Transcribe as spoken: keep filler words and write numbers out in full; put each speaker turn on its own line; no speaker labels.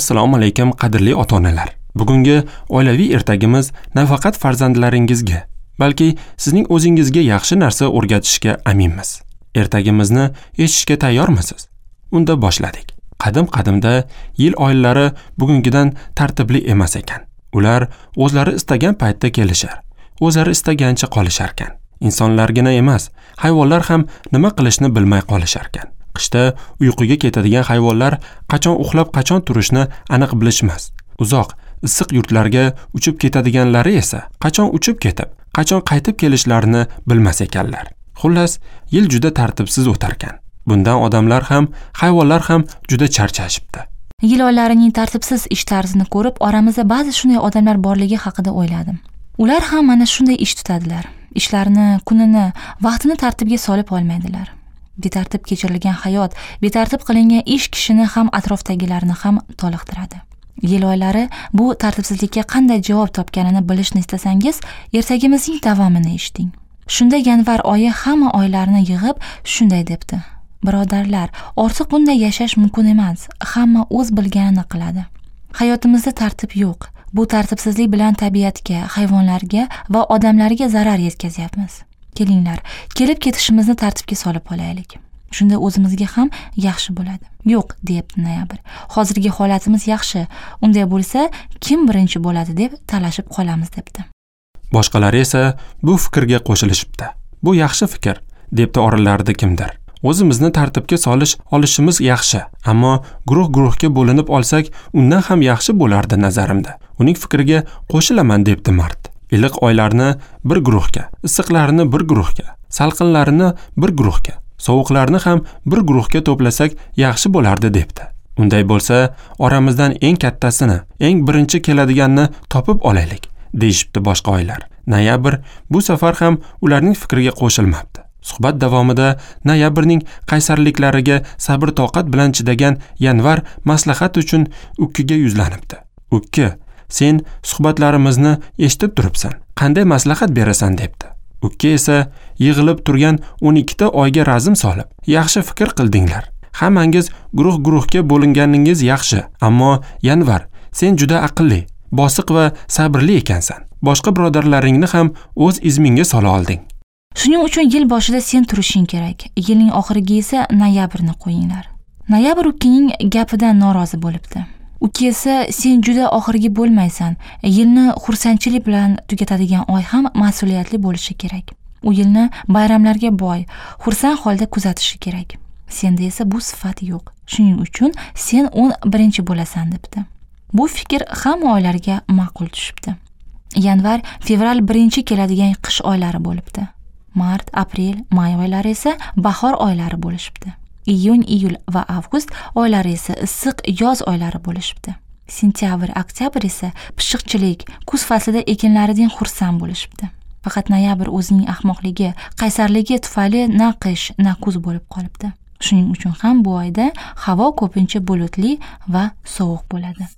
Assalomu alaykum qadrli ota-onalar. Bugungi oilaviy ertagimiz nafaqat farzandlaringizga, balki sizning o'zingizga yaxshi narsa o'rgatishga aminmiz. Ertagimizni eshitishga tayyormisiz? Unda boshladik. Qadim-qadimda yil oylari bugungidan tartibli emas ekan. Ular o'zlari istagan paytda kelishar, o'zlari istagancha qolishar ekan. Insonlargina emas, hayvonlar ham nima qilishni bilmay qolishar ekan. Qishda uyquga ketadigan hayvonlar qachon uxlab, qachon turishni aniq bilishmas. Uzoq, issiq yurtlarga uchib ketadiganlari esa qachon uchib ketib, qachon qaytib kelishlarini bilmas ekanlar. Xullas, yil juda tartibsiz o'tar ekan. Bundan odamlar ham, hayvonlar ham juda charchashibdi.
Yil oylarining tartibsiz ish tarzini ko'rib, oramizda ba'zi shunday odamlar borligi haqida o'yladim. Ular ham mana shunday ish tutadilar. Ishlarini, kunini, vaqtini tartibga solib olmaydilar. Betartib kechirilgan hayot, betartib qilingan ish kishini ham atrofdagilarni ham toliqtiradi. Yil oylari bu tartibsizlikka qanday javob topganini bilishni istasangiz, ertagimizning davomini eshiting. Shunda yanvar oyi hamma oylarni yig'ib shunday debdi: Birodarlar, ortiq bunday yashash mumkin emas. Hamma o'z bilganini qiladi. Hayotimizda tartib yo'q. Bu tartibsizlik bilan tabiatga, hayvonlarga va odamlarga zarar yetkazyapmiz. Kelinglar, kelib ketishimizni tartibga solib olaylik. Shunda o'zimizga ham yaxshi bo'ladi. Yo'q, deyapti noyabr. Hozirgi holatimiz yaxshi. Unday bo'lsa, kim birinchi bo'ladi deb talashib qolamiz debdi.
Boshqalari esa bu fikrga qo'shilishibdi. Bu yaxshi fikr, debdi oralarida kimdir. O'zimizni tartibga solish olishimiz yaxshi, ammo guruh-guruhga bo'linib olsak, undan ham yaxshi bo'lardi nazarimda. Uning fikriga qo'shilaman, debdi Mart. Iliq oylarni bir guruhga, issiqlarini bir guruhga, salqinlarini bir guruhga, sovuqlarni ham bir guruhga to'plasak yaxshi bo'lardi debdi. Unday bo'lsa, oramizdan eng kattasini, eng birinchi keladiganni topib olaylik, deyishibdi boshqa oylar. Noyabr bu safar ham ularning fikriga qo'shilmabdi. Suhbat davomida noyabrning qaysarliklariga sabr-toqat bilan chidagan yanvar maslahat uchun Ukkiga yuzlanibdi. Ukki, sen suhbatlarimizni eshitib turibsan, qanday maslahat berasan debdi. Ukki esa yig'ilib turgan o'n ikkita oyga razm solib, yaxshi fikr qildinglar. Hammangiz guruh-guruhga bo'linganingiz yaxshi, ammo yanvar, sen juda aqlli, bosiq va sabrli ekansan. Boshqa birodarlaringni ham o'z izmingga sola olding.
Shuning uchun yil boshida sen turishing kerak. Yilning oxiriga esa noyabrni qo'yinglar. Noyabr Ukkining gapidan norozi bo'libdi. Ukki esa sen juda oxirgi bo'lmaysan. Yilni xursandchilik bilan tugatadigan oy ham mas'uliyatli bo'lishi kerak. U yilni bayramlarga boy, xursand holda kuzatishi kerak. Senda esa bu sifat yo'q. Shuning uchun sen o'n birinchi bo'lasan debdi. Bu fikr hamma oylarga ma'qul tushibdi. Yanvar, fevral birinchi keladigan qish oylari bo'libdi. Mart, aprel, may oylari esa bahor oylari bo'lishibdi. Iyun, iyul va avgust oylari esa issiq yoz oylari bo'lishibdi. Sentyabr, oktyabr esa pishiqchilik, kuz faslida ekinlaridan xursand bo'lishibdi. Faqat noyabr o'zining ahmoqligi, qaysarligi tufayli na qish, na kuz bo'lib qolibdi. Shuning uchun ham bu oyda havo ko'pincha bulutli va sovuq bo'ladi.